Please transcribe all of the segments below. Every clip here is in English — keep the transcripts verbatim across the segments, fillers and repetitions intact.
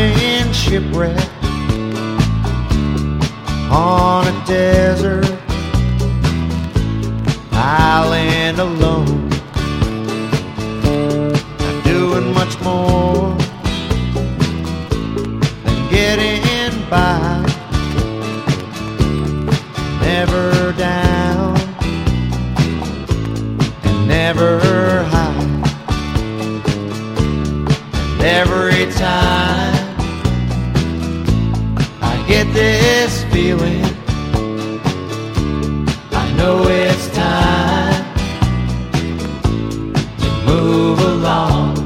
been shipwrecked on a desert island alone. Not doing much more than getting by. Never down and never high. And every time I get this feeling, I know it's time to move along.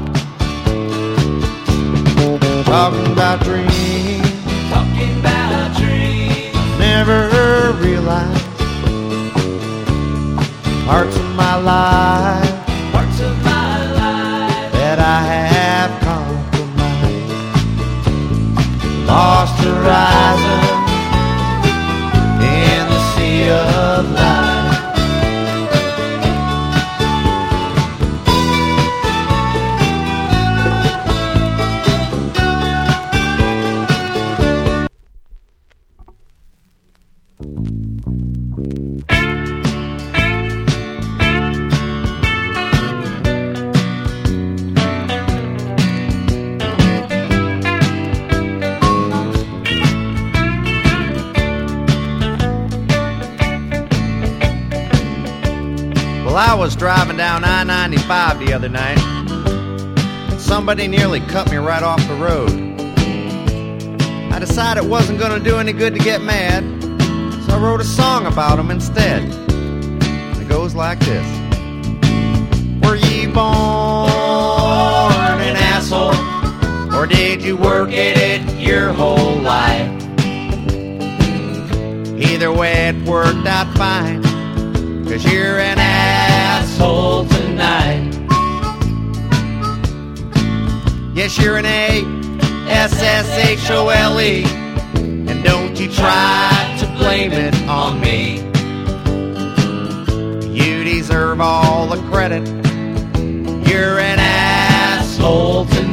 Talking about dreams, Talking about dreams, never realized parts of my life, parts of my life that I have compromised. Lost horizon in the sea of life. Well, I was driving down I ninety-five the other night. Somebody nearly cut me right off the road. I decided it wasn't going to do any good to get mad, so I wrote a song about him instead. It goes like this. Were ye born an asshole, or did you work at it your whole life? Either way it worked out fine, 'cause you're an asshole tonight. Yes, you're an A S S H O L E, and don't you try to blame it on me. You deserve all the credit. You're an asshole tonight.